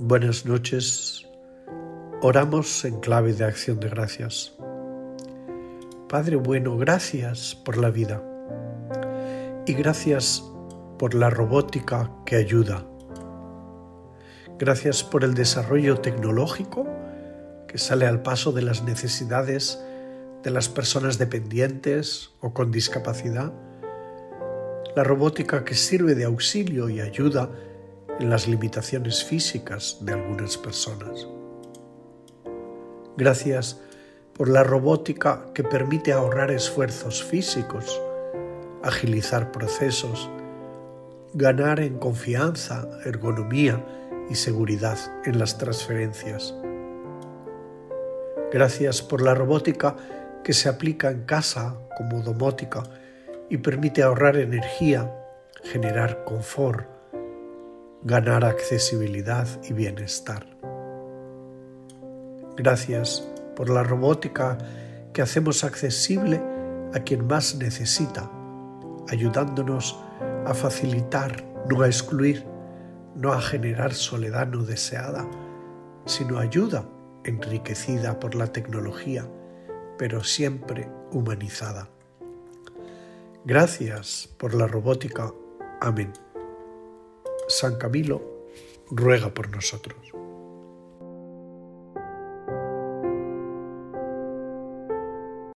Buenas noches. Oramos en clave de acción de gracias. Padre bueno, gracias por la vida y gracias por la robótica que ayuda. Gracias por el desarrollo tecnológico que sale al paso de las necesidades de las personas dependientes o con discapacidad. La robótica que sirve de auxilio y ayuda en las limitaciones físicas de algunas personas. Gracias por la robótica que permite ahorrar esfuerzos físicos, agilizar procesos, ganar en confianza, ergonomía y seguridad en las transferencias. Gracias por la robótica que se aplica en casa como domótica y permite ahorrar energía, generar confort, ganar accesibilidad y bienestar. Gracias por la robótica que hacemos accesible a quien más necesita, ayudándonos a facilitar, no a excluir, no a generar soledad no deseada, sino ayuda enriquecida por la tecnología, pero siempre humanizada. Gracias por la robótica. Amén. San Camilo ruega por nosotros.